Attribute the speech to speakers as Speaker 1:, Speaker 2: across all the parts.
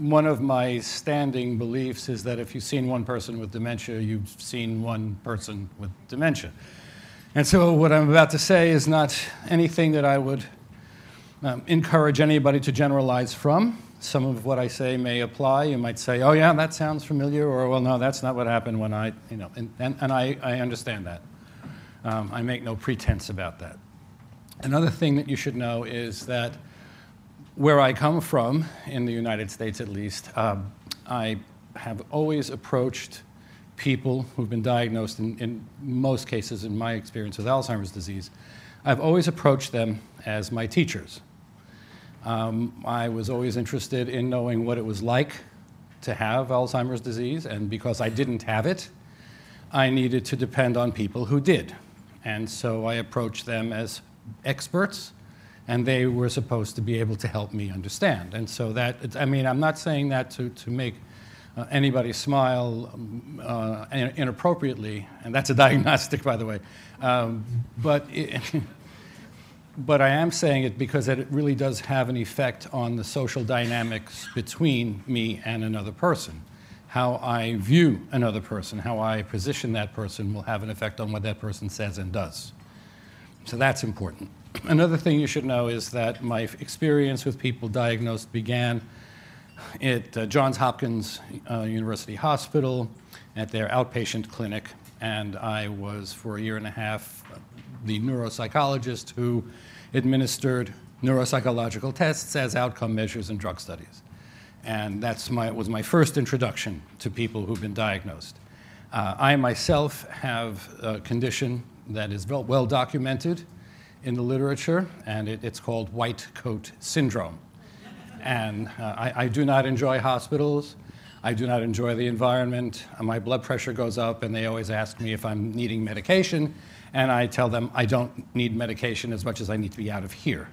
Speaker 1: one of my standing beliefs is that if you've seen one person with dementia, you've seen one person with dementia. And so what I'm about to say is not anything that I would encourage anybody to generalize from. Some of what I say may apply. You might say, oh yeah, that sounds familiar, or well, no, that's not what happened when I, and I understand that. I make no pretense about that. Another thing that you should know is that where I come from, in the United States at least, I have always approached people who've been diagnosed, in most cases, in my experience, with Alzheimer's disease. I've always approached them as my teachers. I was always interested in knowing what it was like to have Alzheimer's disease, and because I didn't have it, I needed to depend on people who did. And so I approached them as experts, and they were supposed to be able to help me understand. And so that, I mean, I'm not saying that to make anybody smile inappropriately, and that's a diagnostic, by the way, but I am saying it because it really does have an effect on the social dynamics between me and another person. How I view another person, how I position that person will have an effect on what that person says and does. So that's important. Another thing you should know is that my experience with people diagnosed began at Johns Hopkins University Hospital at their outpatient clinic, and I was, for a year and a half, the neuropsychologist who administered neuropsychological tests as outcome measures in drug studies. And was my first introduction to people who've been diagnosed. I myself have a condition that is well documented in the literature, and it's called white coat syndrome. And I do not enjoy hospitals. I do not enjoy the environment. My blood pressure goes up, and they always ask me if I'm needing medication, and I tell them I don't need medication as much as I need to be out of here.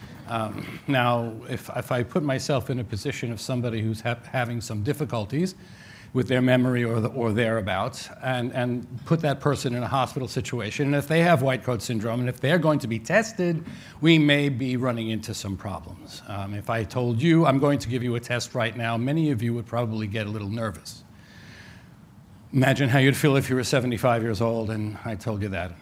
Speaker 1: Now, if I put myself in a position of somebody who's having some difficulties with their memory or thereabouts, and put that person in a hospital situation, and if they have white coat syndrome, and if they're going to be tested, we may be running into some problems. If I told you I'm going to give you a test right now, many of you would probably get a little nervous. Imagine how you'd feel if you were 75 years old and I told you that.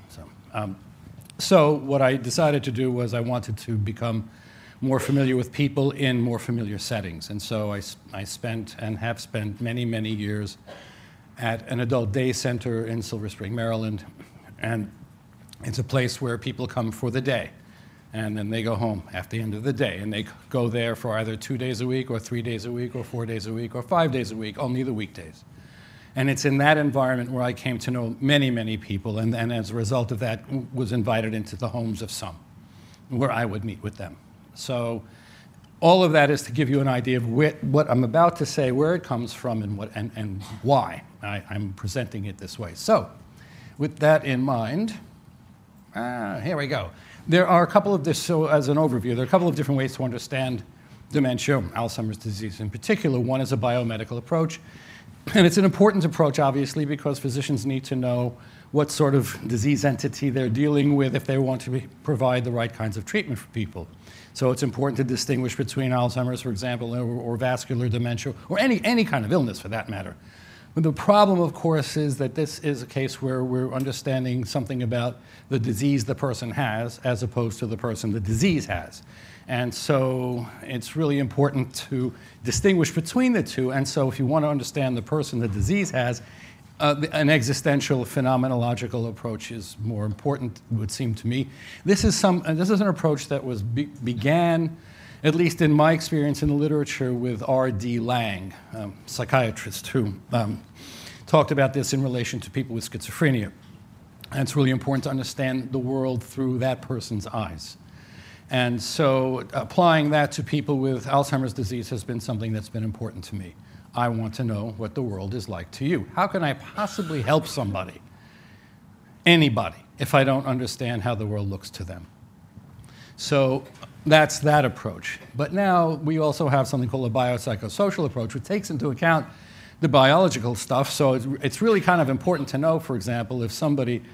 Speaker 1: So what I decided to do was I wanted to become more familiar with people in more familiar settings. And so I spent and have spent many, many years at an adult day center in Silver Spring, Maryland. And it's a place where people come for the day. And then they go home at the end of the day. And they go there for either 2 days a week or 3 days a week or 4 days a week or 5 days a week, only the weekdays. And it's in that environment where I came to know many, many people. And as a result of that, was invited into the homes of some, where I would meet with them. So all of that is to give you an idea of what I'm about to say, where it comes from, and why I'm presenting it this way. So with that in mind, here we go. There are a couple of so as an overview, there are a couple of different ways to understand dementia, Alzheimer's disease in particular. One is a biomedical approach. And it's an important approach, obviously, because physicians need to know what sort of disease entity they're dealing with if they want to provide the right kinds of treatment for people. So it's important to distinguish between Alzheimer's, for example, or vascular dementia, or any kind of illness for that matter. But the problem, of course, is that this is a case where we're understanding something about the disease the person has as opposed to the person the disease has. And so it's really important to distinguish between the two. And so if you want to understand the person the disease has, an existential phenomenological approach is more important, it would seem to me. This is an approach that was began, at least in my experience in the literature, with R.D. Laing, psychiatrist who talked about this in relation to people with schizophrenia. And it's really important to understand the world through that person's eyes. And so applying that to people with Alzheimer's disease has been something that's been important to me. I want to know what the world is like to you. How can I possibly help somebody, anybody, if I don't understand how the world looks to them? So that's that approach. But now we also have something called a biopsychosocial approach, which takes into account the biological stuff. So it's really kind of important to know, for example, if somebody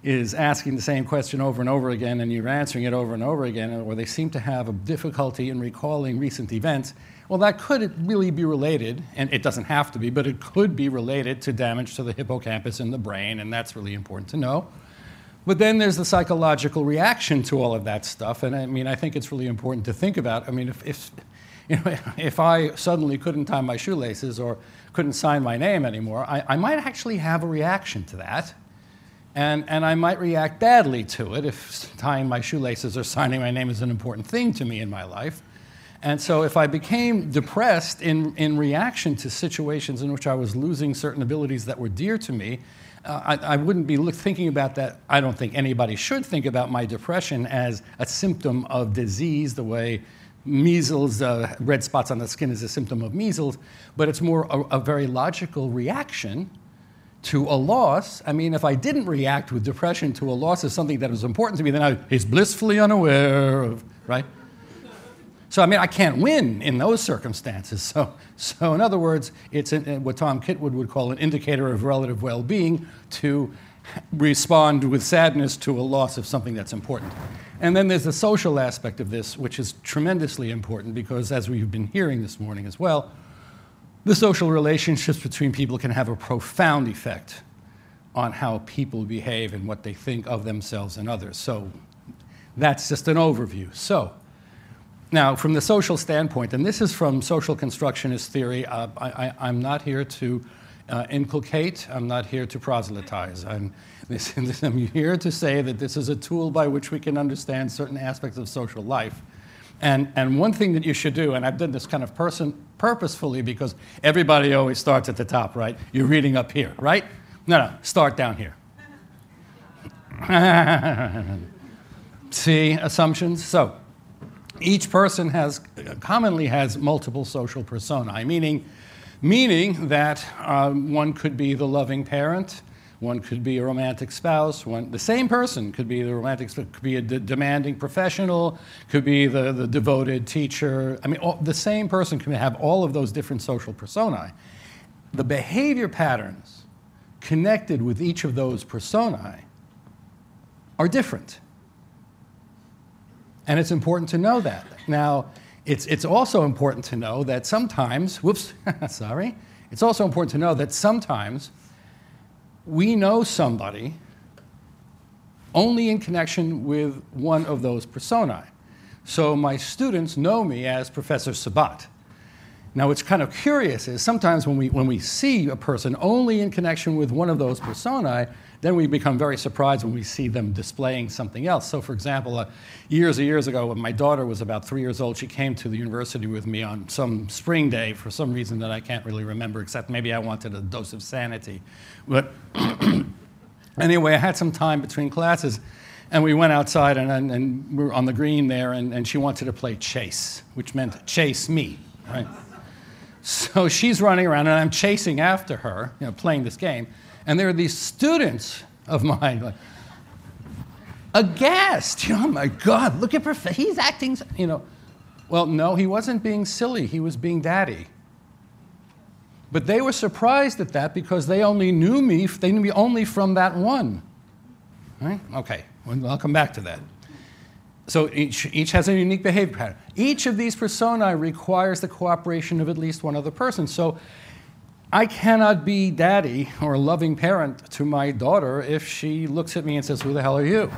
Speaker 1: is asking the same question over and over again, and you're answering it over and over again, or they seem to have a difficulty in recalling recent events, well, that could really be related, and it doesn't have to be, but it could be related to damage to the hippocampus in the brain, and that's really important to know. But then there's the psychological reaction to all of that stuff, and I mean, I think it's really important to think about. I mean, if I suddenly couldn't tie my shoelaces or couldn't sign my name anymore, I might actually have a reaction to that. And I might react badly to it if tying my shoelaces or signing my name is an important thing to me in my life. And so if I became depressed in reaction to situations in which I was losing certain abilities that were dear to me, I wouldn't be thinking about that. I don't think anybody should think about my depression as a symptom of disease, the way measles, red spots on the skin is a symptom of measles, but it's more a very logical reaction to a loss. I mean, if I didn't react with depression to a loss of something that was important to me, then I was blissfully unaware of, right? So, I mean, I can't win in those circumstances. So in other words, it's what Tom Kitwood would call an indicator of relative well-being to respond with sadness to a loss of something that's important. And then there's the social aspect of this, which is tremendously important because, as we've been hearing this morning as well, the social relationships between people can have a profound effect on how people behave and what they think of themselves and others. So that's just an overview. So now, from the social standpoint, and this is from social constructionist theory, I'm not here to inculcate, I'm not here to proselytize. I'm here to say that this is a tool by which we can understand certain aspects of social life. And one thing that you should do, and I've done this kind of purposefully because everybody always starts at the top, right? You're reading up here, right? No, start down here. See, assumptions? So, each person commonly has multiple social personae, meaning that one could be the loving parent, one could be a romantic spouse, the same person could be the romantic, could be a demanding professional, could be the devoted teacher. I mean, the same person can have all of those different social personae. The behavior patterns connected with each of those personae are different. And it's important to know that. Now, it's also important to know that sometimes, it's also important to know that sometimes we know somebody only in connection with one of those personae. So my students know me as Professor Sabat. Now, what's kind of curious is sometimes when we see a person only in connection with one of those personae, then we become very surprised when we see them displaying something else. So, for example, years ago, when my daughter was about 3 years old, she came to the university with me on some spring day for some reason that I can't really remember, except maybe I wanted a dose of sanity. But anyway, I had some time between classes, and we went outside, and we were on the green there, and she wanted to play chase, which meant chase me, right? So she's running around, and I'm chasing after her, playing this game. And there are these students of mine, like, aghast. Oh, my God, look at Professor. He's acting, Well, no, he wasn't being silly. He was being daddy. But they were surprised at that because they only knew me. They knew me only from that one. Right? Okay, well, I'll come back to that. So each has a unique behavior pattern. Each of these personae requires the cooperation of at least one other person. So I cannot be daddy or a loving parent to my daughter if she looks at me and says, "Who the hell are you?"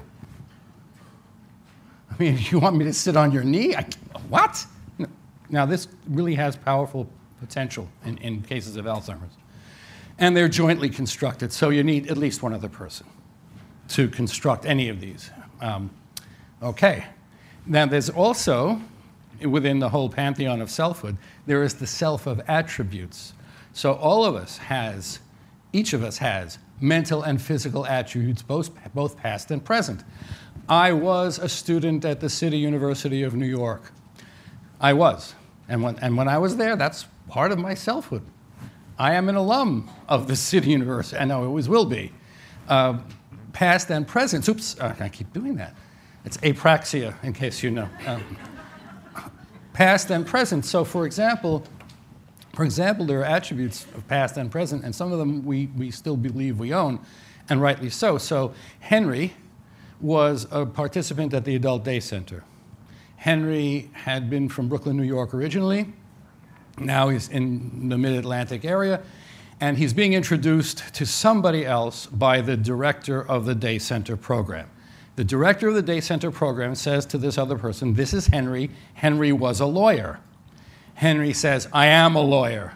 Speaker 1: I mean, you want me to sit on your knee? What? Now, this really has powerful potential in cases of Alzheimer's. And they're jointly constructed, so you need at least one other person to construct any of these. Okay. Now, there's also, within the whole pantheon of selfhood, there is the self of attributes. So each of us has mental and physical attributes, both past and present. I was a student at the City University of New York. I was. And when I was there, that's part of my selfhood. I am an alum of the City University, and I always will be. Past and present. Oops, I keep doing that. It's apraxia, in case you know. Past and present. So, for example, there are attributes of past and present, and some of them we still believe we own. and rightly so. So Henry was a participant at the Adult Day Center. Henry had been from Brooklyn, New York originally. Now he's in the Mid-Atlantic area, and he's being introduced to somebody else by the director of the Day Center program. The director of the Day Center program says to this other person, "This is Henry. Henry was a lawyer." Henry says, "I am a lawyer."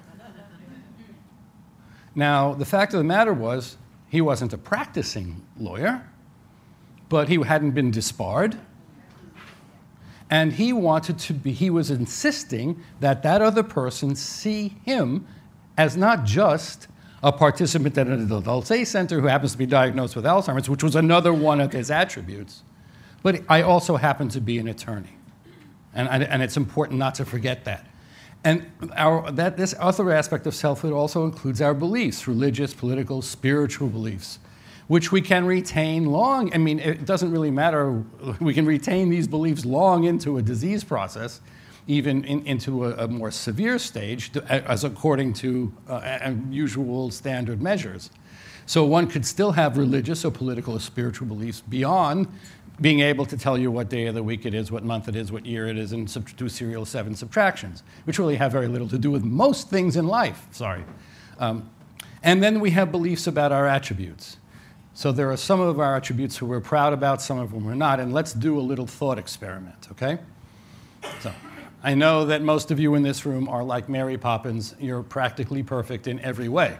Speaker 1: Now, the fact of the matter was, he wasn't a practicing lawyer, but he hadn't been disbarred. And he was insisting that that other person see him as not just a participant at an adult day center who happens to be diagnosed with Alzheimer's, which was another one of his attributes, but I also happen to be an attorney. And it's important not to forget that. And this other aspect of selfhood also includes our beliefs, religious, political, spiritual beliefs, which we can retain long. I mean, it doesn't really matter. We can retain these beliefs long into a disease process, even into a more severe stage, as according to usual standard measures. So one could still have religious or political or spiritual beliefs beyond being able to tell you what day of the week it is, what month it is, what year it is, and do serial 7 subtractions, which really have very little to do with most things in life. And then we have beliefs about our attributes. So there are some of our attributes who we're proud about, some of them we're not, and let's do a little thought experiment, okay? So I know that most of you in this room are like Mary Poppins. You're practically perfect in every way.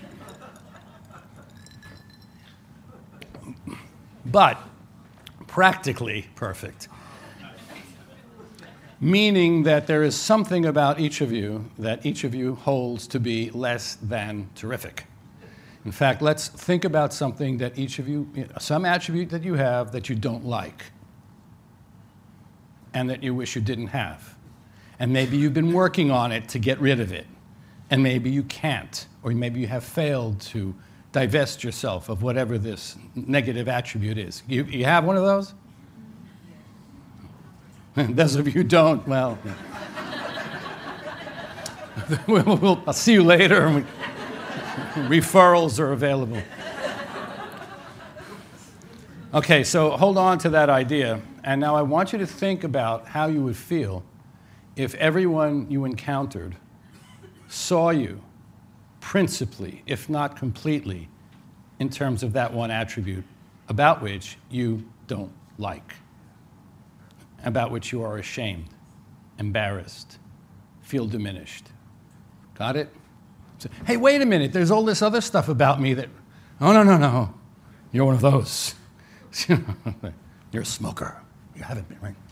Speaker 1: But practically perfect, meaning that there is something about each of you that each of you holds to be less than terrific. In fact, let's think about something that each of you, some attribute that you have that you don't like and that you wish you didn't have. And maybe you've been working on it to get rid of it, and maybe you can't, or maybe you have failed to divest yourself of whatever this negative attribute is. You have one of those? Those of you who don't, well, I'll see you later. Referrals are available. Okay, so hold on to that idea. And now I want you to think about how you would feel if everyone you encountered saw you principally, if not completely, in terms of that one attribute about which you don't like, about which you are ashamed, embarrassed, feel diminished. Got it? So, hey, wait a minute, there's all this other stuff about me that, oh, no, you're one of those. You're a smoker. You haven't been, right?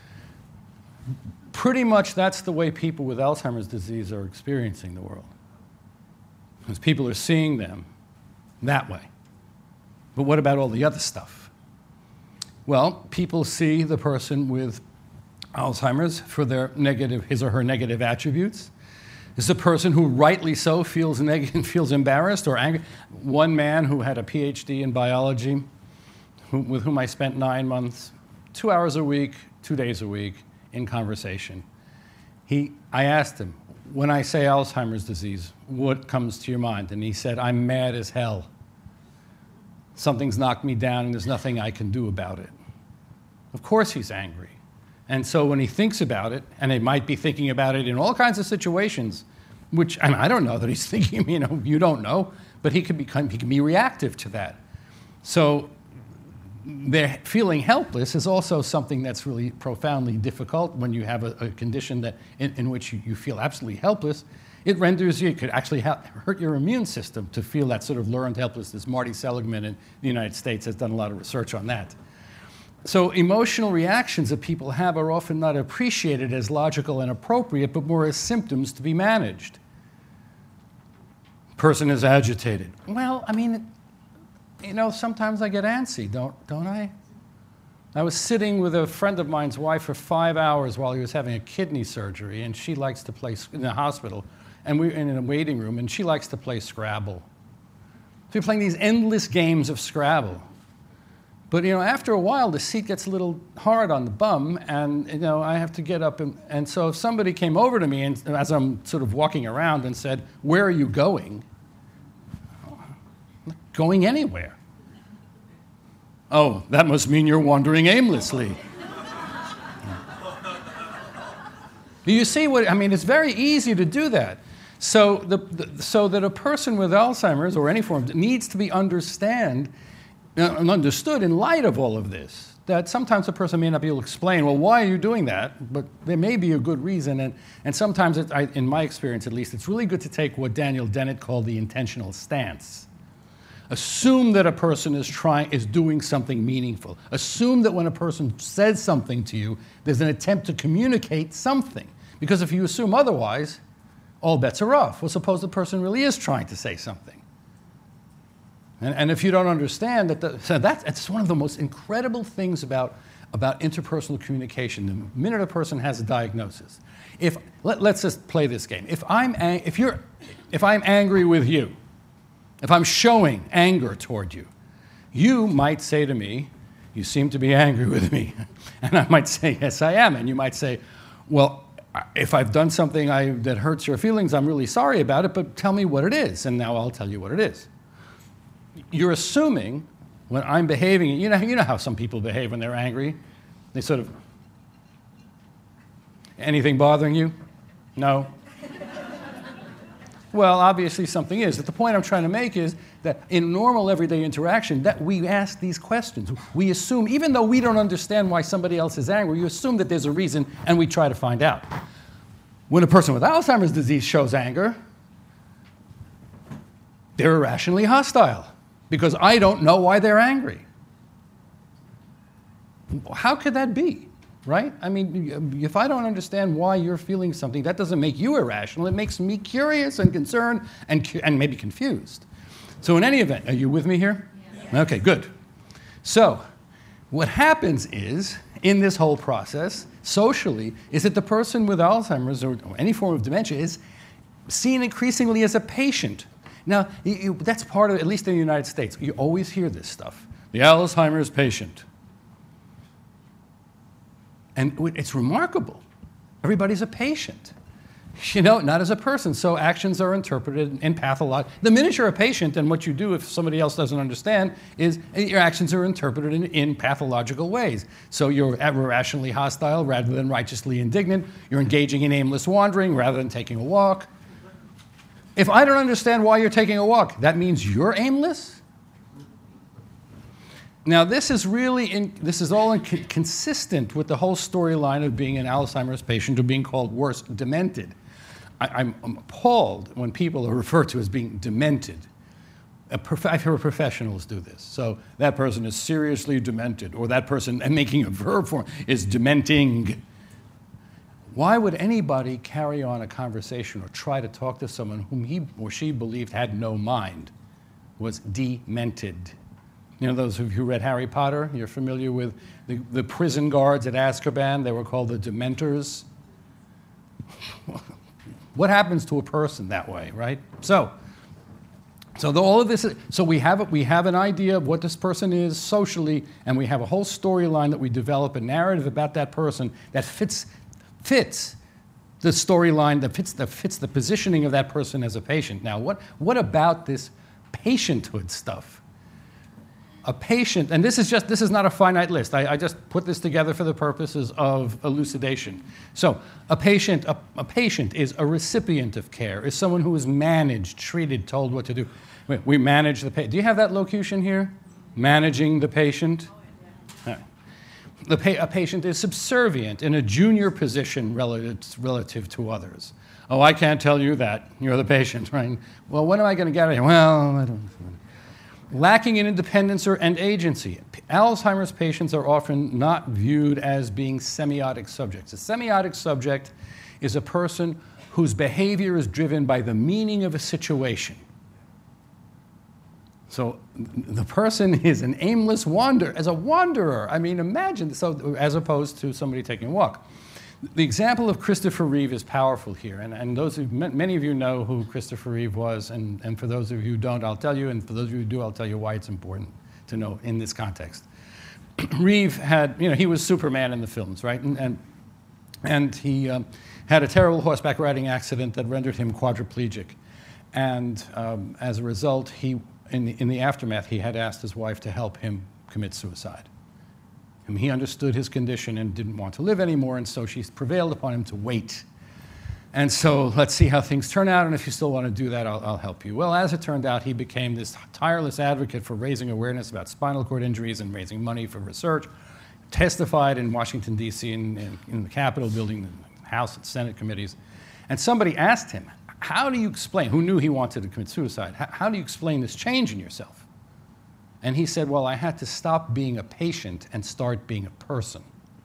Speaker 1: Pretty much that's the way people with Alzheimer's disease are experiencing the world. Because people are seeing them that way. But what about all the other stuff? Well, people see the person with Alzheimer's for their his or her negative attributes. This is a person who rightly so feels negative, feels embarrassed or angry. One man who had a PhD in biology, with whom I spent 9 months, 2 hours a week, 2 days a week in conversation. I asked him, when I say Alzheimer's disease, what comes to your mind? And he said, I'm mad as hell. Something's knocked me down and there's nothing I can do about it. Of course he's angry. And so when he thinks about it, and he might be thinking about it in all kinds of situations, which I don't know that he's thinking, you don't know, but he can be reactive to that. So their feeling helpless is also something that's really profoundly difficult when you have a condition that in which you feel absolutely helpless. It renders you, it could actually hurt your immune system to feel that sort of learned helplessness. Marty Seligman in the United States has done a lot of research on that. So emotional reactions that people have are often not appreciated as logical and appropriate, but more as symptoms to be managed. Person is agitated. Well, sometimes I get antsy, don't I? I was sitting with a friend of mine's wife for 5 hours while he was having a kidney surgery, and she likes to play in the hospital, and we're in a waiting room, and she likes to play Scrabble. So we're playing these endless games of Scrabble. But, after a while, the seat gets a little hard on the bum, and, I have to get up. And so if somebody came over to me, and as I'm sort of walking around and said, where are you going? I'm not going anywhere. Oh, that must mean you're wandering aimlessly. You see what, I mean, it's very easy to do that. So, so that a person with Alzheimer's or any form needs to be understood in light of all of this. That sometimes a person may not be able to explain, well, why are you doing that? But there may be a good reason. And sometimes, in my experience at least, it's really good to take what Daniel Dennett called the intentional stance. Assume that a person is doing something meaningful. Assume that when a person says something to you, there's an attempt to communicate something. Because if you assume otherwise, all bets are off. Well, suppose the person really is trying to say something. And if you don't understand that's one of the most incredible things about interpersonal communication. The minute a person has a diagnosis, let's just play this game. If I'm angry with you, if I'm showing anger toward you, you might say to me, "You seem to be angry with me," and I might say, "Yes, I am," and you might say, "Well, if I've done something that hurts your feelings, I'm really sorry about it, but tell me what it is," and now I'll tell you what it is. You're assuming when I'm behaving, you know how some people behave when they're angry? They sort of, anything bothering you? No? Well, obviously something is. But the point I'm trying to make is that in normal everyday interaction, that we ask these questions. We assume, even though we don't understand why somebody else is angry, you assume that there's a reason, and we try to find out. When a person with Alzheimer's disease shows anger, they're irrationally hostile, because I don't know why they're angry. How could that be, right? I mean, if I don't understand why you're feeling something, that doesn't make you irrational. It makes me curious and concerned and maybe confused. So in any event, are you with me here? Yeah. Okay, good. So what happens is, in this whole process, socially, is that the person with Alzheimer's or any form of dementia is seen increasingly as a patient. Now, that's part of, at least in the United States, you always hear this stuff. The Alzheimer's patient. And it's remarkable. Everybody's a patient. Not as a person. So actions are interpreted in pathology. The minute you're a patient, and what you do if somebody else doesn't understand, is your actions are interpreted in pathological ways. So you're irrationally hostile rather than righteously indignant. You're engaging in aimless wandering rather than taking a walk. If I don't understand why you're taking a walk, that means you're aimless? Now, this is all consistent with the whole storyline of being an Alzheimer's patient or being called worse, demented. I'm appalled when people are referred to as being demented. I've heard professionals do this. So that person is seriously demented, or that person, and making a verb form, is dementing. Why would anybody carry on a conversation or try to talk to someone whom he or she believed had no mind, was demented? Those of you who read Harry Potter, you're familiar with the prison guards at Azkaban. They were called the Dementors. What happens to a person that way, right? So all of this so we have an idea of what this person is socially, and we have a whole storyline that we develop, a narrative about that person that fits the storyline, that fits the positioning of that person as a patient. Now, what about this patienthood stuff? A patient, and this is not a finite list. I just put this together for the purposes of elucidation. So a patient is a recipient of care, is someone who is managed, treated, told what to do. We manage the patient. Do you have that locution here? Managing the patient? A patient is subservient, in a junior position relative to others. Oh, I can't tell you that. You're the patient, right? Well, when am I going to get out of here? Well, I don't know. Lacking in independence and agency. Alzheimer's patients are often not viewed as being semiotic subjects. A semiotic subject is a person whose behavior is driven by the meaning of a situation. So the person is an aimless wanderer, as a wanderer. I mean, imagine, so as opposed to somebody taking a walk. The example of Christopher Reeve is powerful here, and many of you know who Christopher Reeve was, and for those of you who don't, I'll tell you, and for those of you who do, I'll tell you why it's important to know in this context. Reeve had, he was Superman in the films, right? And he had a terrible horseback riding accident that rendered him quadriplegic. And as a result, in the aftermath, he had asked his wife to help him commit suicide. And he understood his condition and didn't want to live anymore, and so she prevailed upon him to wait. And so let's see how things turn out, and if you still want to do that, I'll help you. Well, as it turned out, he became this tireless advocate for raising awareness about spinal cord injuries and raising money for research, testified in Washington, D.C., in the Capitol building, the House and Senate committees. And somebody asked him, how do you explain, who knew he wanted to commit suicide, how do you explain this change in yourself? And he said, well, I had to stop being a patient and start being a person.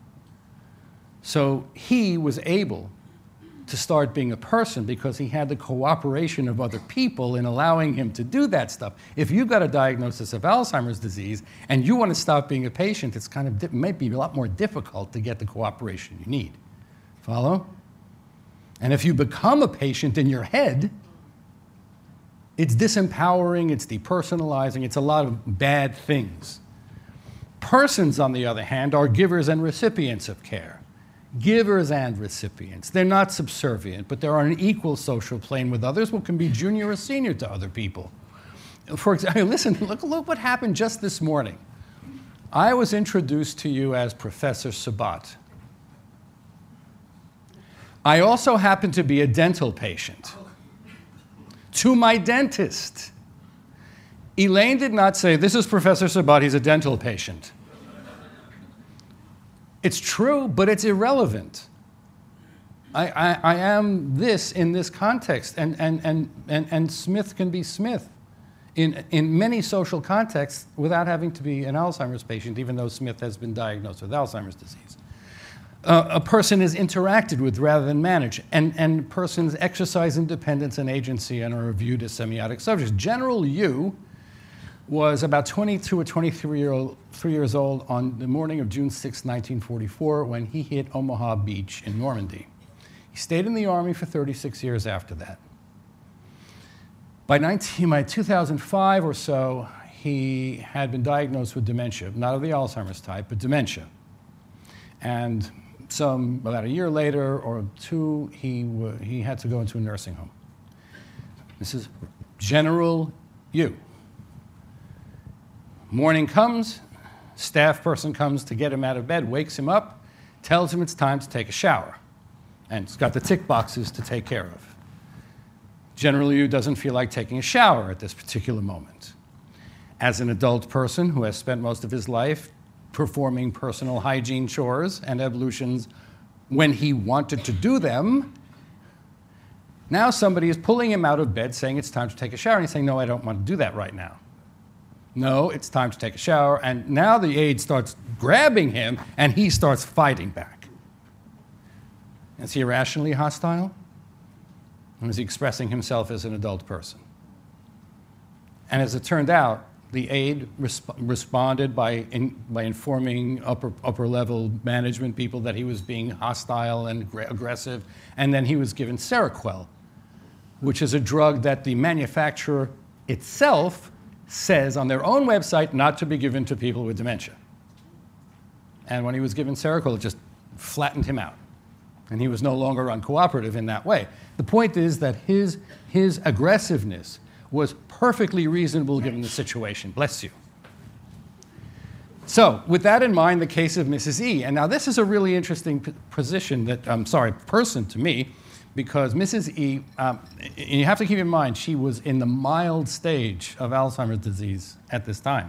Speaker 1: So he was able to start being a person because he had the cooperation of other people in allowing him to do that stuff. If you've got a diagnosis of Alzheimer's disease and you want to stop being a patient, it's it might be a lot more difficult to get the cooperation you need. Follow? And if you become a patient in your head, it's disempowering, it's depersonalizing, it's a lot of bad things. Persons, on the other hand, are givers and recipients of care. Givers and recipients. They're not subservient, but they're on an equal social plane with others who can be junior or senior to other people. For example, listen, look what happened just this morning. I was introduced to you as Professor Sabat. I also happen to be a dental patient. To my dentist. Elaine did not say, this is Professor Sabat, he's a dental patient. It's true, but it's irrelevant. I am this in this context, and Smith can be Smith in many social contexts without having to be an Alzheimer's patient, even though Smith has been diagnosed with Alzheimer's disease. A person is interacted with rather than managed, and persons exercise independence and agency and are viewed as semiotic subjects. General Yu was about 22 or 23 years old on the morning of June 6, 1944, when he hit Omaha Beach in Normandy. He stayed in the Army for 36 years after that. By 2005 or so, he had been diagnosed with dementia, not of the Alzheimer's type, but dementia. And about a year later or two, he had to go into a nursing home. This is General Yu. Morning comes, staff person comes to get him out of bed, wakes him up, tells him it's time to take a shower. And it's got the tick boxes to take care of. General Yu doesn't feel like taking a shower at this particular moment. As an adult person who has spent most of his life performing personal hygiene chores and ablutions when he wanted to do them, now somebody is pulling him out of bed saying it's time to take a shower, and he's saying, no, I don't want to do that right now. No, it's time to take a shower, and now the aide starts grabbing him, and he starts fighting back. Is he irrationally hostile? Or is he expressing himself as an adult person? And as it turned out, the aide responded by informing upper-level management people that he was being hostile and aggressive, and then he was given Seroquel, which is a drug that the manufacturer itself says on their own website not to be given to people with dementia. And when he was given Seroquel, it just flattened him out. And he was no longer uncooperative in that way. The point is that his aggressiveness was perfectly reasonable given the situation. Bless you. So, with that in mind, the case of Mrs. E. And now this is a really interesting person to me, because Mrs. E, you have to keep in mind, she was in the mild stage of Alzheimer's disease at this time.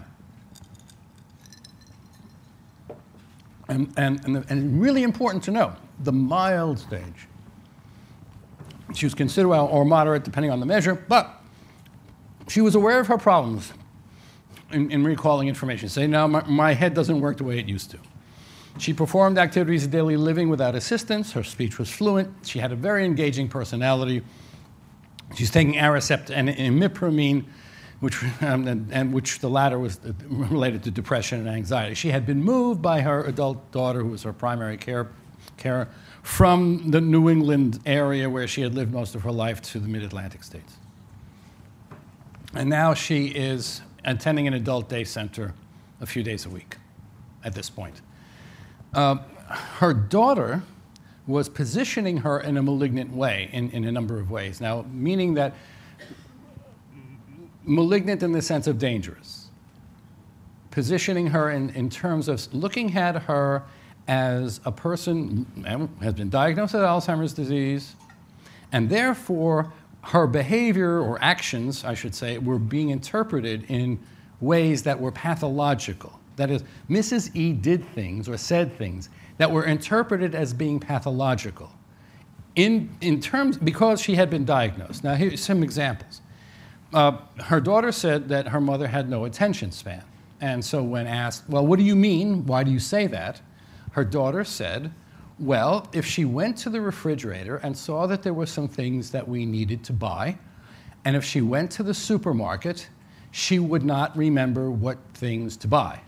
Speaker 1: And really important to know, the mild stage. She was considered or moderate, depending on the measure, but she was aware of her problems in recalling information. Saying, now my head doesn't work the way it used to. She performed activities of daily living without assistance. Her speech was fluent. She had a very engaging personality. She's taking Aricept and imipramine, which the latter was related to depression and anxiety. She had been moved by her adult daughter, who was her primary carer, from the New England area where she had lived most of her life to the mid-Atlantic states. And now she is attending an adult day center a few days a week at this point. Her daughter was positioning her in a malignant way, in a number of ways. Now, meaning that malignant in the sense of dangerous. positioning her in terms of looking at her as a person who has been diagnosed with Alzheimer's disease, and therefore her behavior, or actions, I should say, were being interpreted in ways that were pathological. That is, Mrs. E did things or said things that were interpreted as being pathological in terms, because she had been diagnosed. Now, here's some examples. Her daughter said that her mother had no attention span. And so when asked, well, what do you mean? Why do you say that? Her daughter said, well, if she went to the refrigerator and saw that there were some things that we needed to buy, and if she went to the supermarket, she would not remember what things to buy.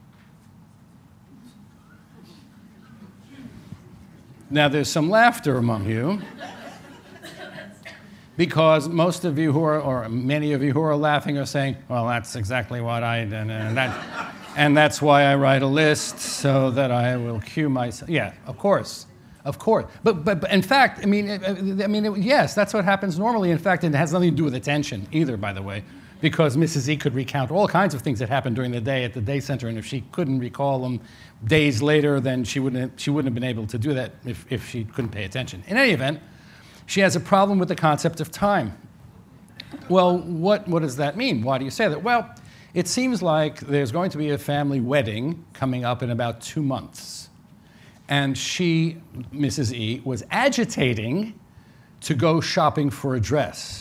Speaker 1: Now, there's some laughter among you, because most of you who are, or many of you who are laughing are saying, well, that's exactly what I did, and that's why I write a list, so that I will cue myself. Yeah, of course. But in fact, yes, that's what happens normally. In fact, it has nothing to do with attention either, by the way, because Mrs. E could recount all kinds of things that happened during the day at the day center, and if she couldn't recall them days later, then she wouldn't have been able to do that if she couldn't pay attention. In any event, she has a problem with the concept of time. Well, what does that mean? Why do you say that? Well, it seems like there's going to be a family wedding coming up in about 2 months. And she, Mrs. E, was agitating to go shopping for a dress.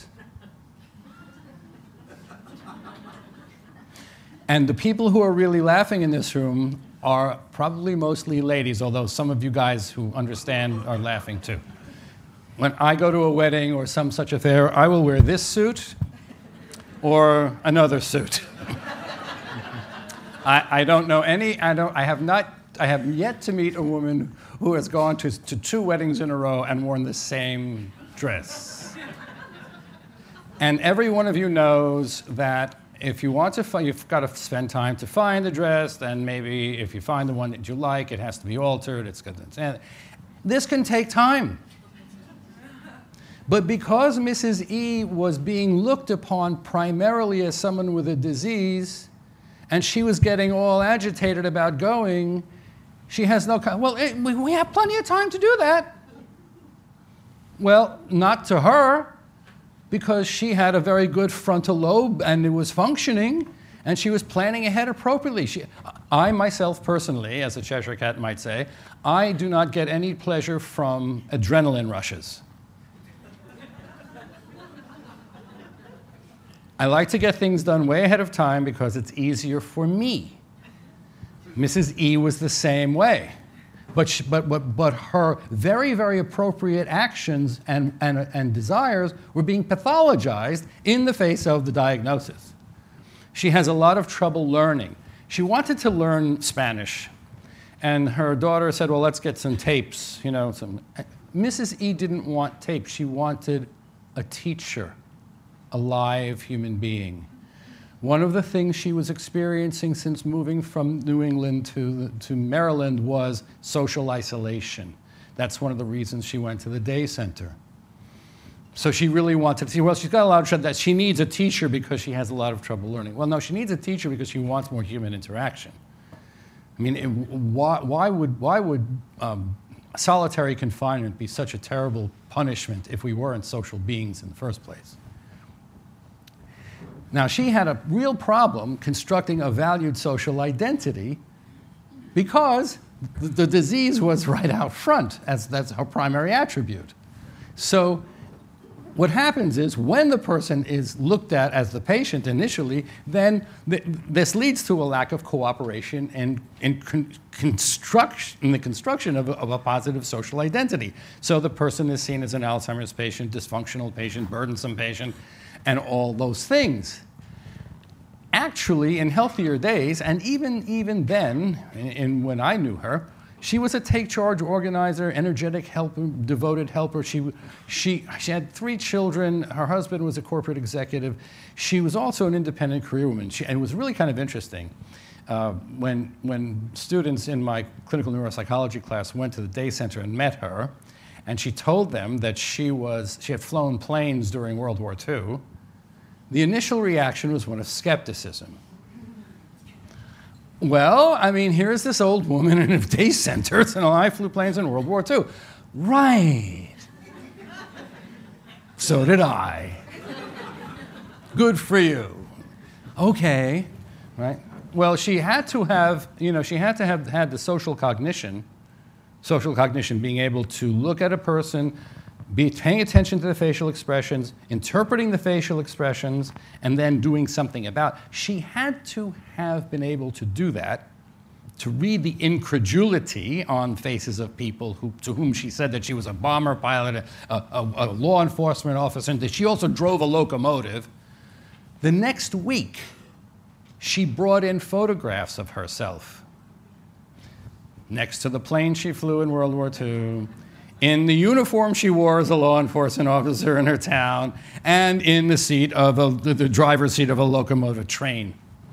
Speaker 1: And the people who are really laughing in this room are probably mostly ladies, although some of you guys who understand are laughing too. When I go to a wedding or some such affair, I will wear this suit or another suit. I don't know any, I have yet to meet a woman who has gone to 2 weddings in a row and worn the same dress. And every one of you knows that if you want to you've got to spend time to find the dress, then maybe if you find the one that you like, it has to be altered. This can take time. But because Mrs. E was being looked upon primarily as someone with a disease, and she was getting all agitated about going, she has no... we have plenty of time to do that. Well, not to her, because she had a very good frontal lobe and it was functioning, and she was planning ahead appropriately. I myself personally, as a Cheshire Cat might say, I do not get any pleasure from adrenaline rushes. I like to get things done way ahead of time because it's easier for me. Mrs. E was the same way. But her very, very appropriate actions and desires were being pathologized in the face of the diagnosis. She has a lot of trouble learning. She wanted to learn Spanish, and her daughter said, well, let's get some tapes. Mrs. E didn't want tapes. She wanted a teacher, a live human being. One of the things she was experiencing since moving from New England to Maryland was social isolation. That's one of the reasons she went to the day center. So she really wanted to see, well, she's got a lot of trouble, that she needs a teacher because she has a lot of trouble learning. Well, no, she needs a teacher because she wants more human interaction. I mean, why would solitary confinement be such a terrible punishment if we weren't social beings in the first place? Now, she had a real problem constructing a valued social identity because the disease was right out front, as that's her primary attribute. So what happens is when the person is looked at as the patient initially, then this leads to a lack of cooperation in the construction of a positive social identity. So the person is seen as an Alzheimer's patient, dysfunctional patient, burdensome patient, and all those things. Actually, in healthier days, and even then, when I knew her, she was a take-charge organizer, energetic helper, devoted helper. She had 3 children. Her husband was a corporate executive. She was also an independent career woman. And it was really kind of interesting. When students in my clinical neuropsychology class went to the day center and met her, and she told them that she had flown planes during World War II, the initial reaction was one of skepticism. Well, I mean, here's this old woman in a day center, and I flew planes in World War II. Right. So did I. Good for you. Okay, right? Well, she had to have had the social cognition being able to look at a person, be paying attention to the facial expressions, interpreting the facial expressions, and then doing something about it. She had to have been able to do that, to read the incredulity on faces of people to whom she said that she was a bomber pilot, a law enforcement officer, and that she also drove a locomotive. The next week, she brought in photographs of herself next to the plane she flew in World War II, in the uniform she wore as a law enforcement officer in her town, and in the seat of the driver's seat of a locomotive train.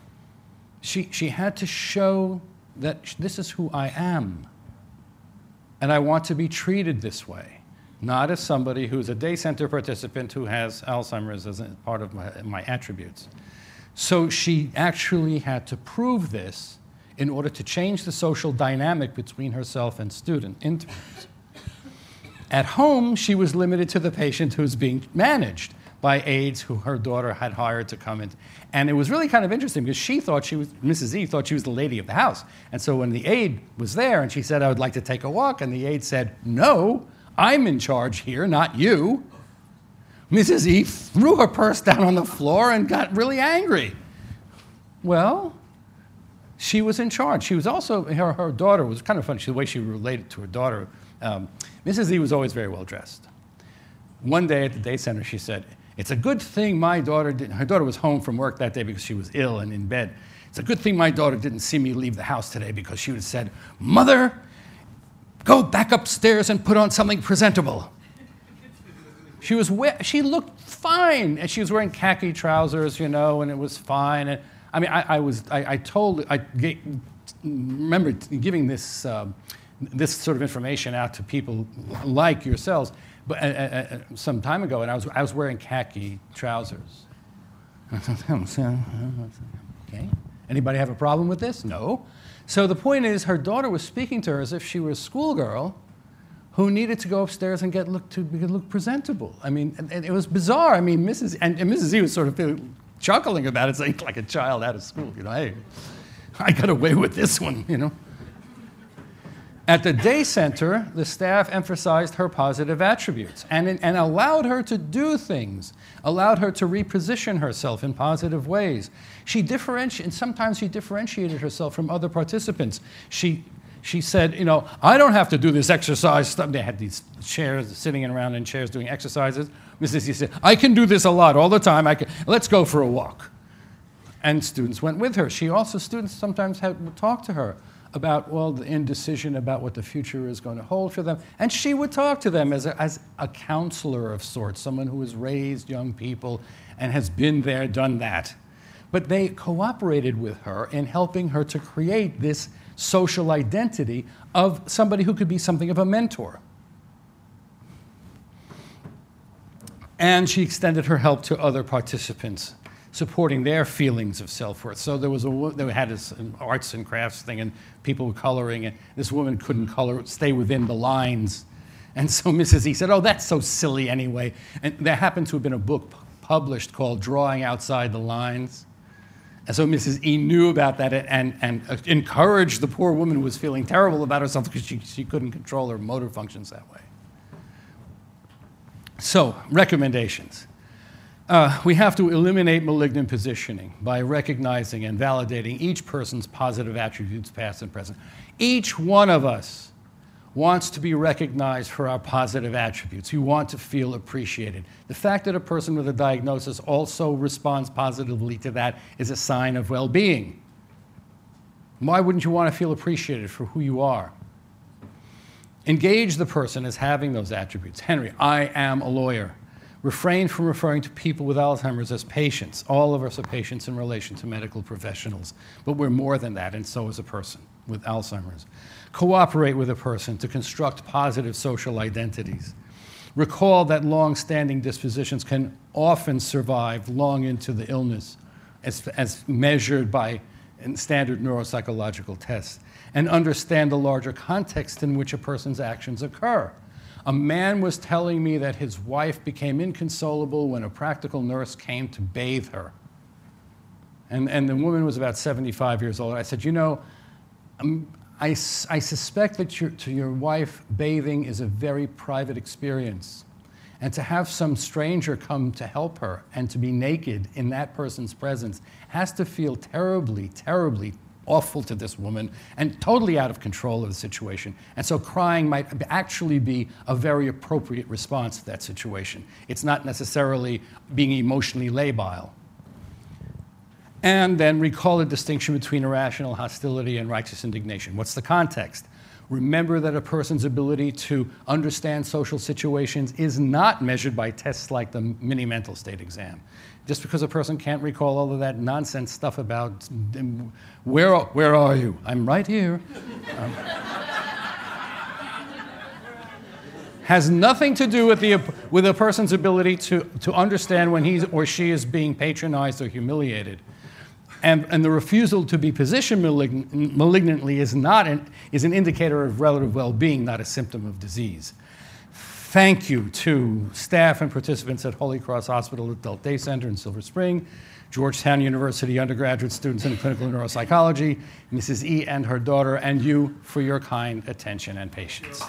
Speaker 1: She had to show that this is who I am, and I want to be treated this way, not as somebody who's a day center participant who has Alzheimer's as a part of my attributes. So she actually had to prove this in order to change the social dynamic between herself and student interns. At home, she was limited to the patient who's being managed by aides who her daughter had hired to come in. And it was really kind of interesting because Mrs. E thought she was the lady of the house. And so when the aide was there and she said, I would like to take a walk, and the aide said, no, I'm in charge here, not you. Mrs. E threw her purse down on the floor and got really angry. Well, she was in charge. She was also, her daughter was kind of funny, the way she related to her daughter. Mrs. E was always very well dressed. One day at the day center, she said, it's a good thing my daughter didn't, her daughter was home from work that day because she was ill and in bed. It's a good thing my daughter didn't see me leave the house today because she would have said, Mother, go back upstairs and put on something presentable. She looked fine, and she was wearing khaki trousers, and it was fine. And I mean, I remember giving this sort of information out to people like yourselves, but some time ago, and I was wearing khaki trousers. Okay. Anybody have a problem with this? No. So the point is, her daughter was speaking to her as if she were a schoolgirl who needed to go upstairs and look presentable. I mean, and it was bizarre. I mean, Mrs. E was sort of chuckling about it, saying like a child out of school, hey, I got away with this one, At the day center, the staff emphasized her positive attributes and allowed her to do things, allowed her to reposition herself in positive ways. Sometimes she differentiated herself from other participants. She said, I don't have to do this exercise stuff. They had these chairs, sitting around in chairs doing exercises. Mrs. E said, I can do this a lot, all the time. Let's go for a walk. And students went with her. Students sometimes would talk to her about, the indecision about what the future is going to hold for them. And she would talk to them as a counselor of sorts, someone who has raised young people and has been there, done that. But they cooperated with her in helping her to create this social identity of somebody who could be something of a mentor. And she extended her help to other participants, supporting their feelings of self-worth. So they had this arts and crafts thing, and people were coloring, and this woman couldn't stay within the lines. And so Mrs. E said, that's so silly anyway. And there happened to have been a book published called Drawing Outside the Lines. And so Mrs. E knew about that and encouraged the poor woman who was feeling terrible about herself because she couldn't control her motor functions that way. So, recommendations. We have to eliminate malignant positioning by recognizing and validating each person's positive attributes, past and present. Each one of us wants to be recognized for our positive attributes. You want to feel appreciated. The fact that a person with a diagnosis also responds positively to that is a sign of well-being. Why wouldn't you want to feel appreciated for who you are? Engage the person as having those attributes. Henry, I am a lawyer. Refrain from referring to people with Alzheimer's as patients. All of us are patients in relation to medical professionals, but we're more than that, and so is a person with Alzheimer's. Cooperate with a person to construct positive social identities. Recall that long-standing dispositions can often survive long into the illness, as measured by in standard neuropsychological tests and understand the larger context in which a person's actions occur. A man was telling me that his wife became inconsolable when a practical nurse came to bathe her. And the woman was about 75 years old. I said, you know, I suspect that to your wife, bathing is a very private experience. And to have some stranger come to help her and to be naked in that person's presence has to feel terribly, terribly awful to this woman and totally out of control of the situation. And so crying might actually be a very appropriate response to that situation. It's not necessarily being emotionally labile. And then recall the distinction between irrational hostility and righteous indignation. What's the context? Remember that a person's ability to understand social situations is not measured by tests like the mini mental state exam. Just because a person can't recall all of that nonsense stuff about where are you? I'm right here. Has nothing to do with a person's ability to understand when he or she is being patronized or humiliated. And the refusal to be positioned malignantly is an indicator of relative well-being, not a symptom of disease. Thank you to staff and participants at Holy Cross Hospital Adult Day Center in Silver Spring, Georgetown University undergraduate students in clinical neuropsychology, Mrs. E and her daughter, and you for your kind attention and patience.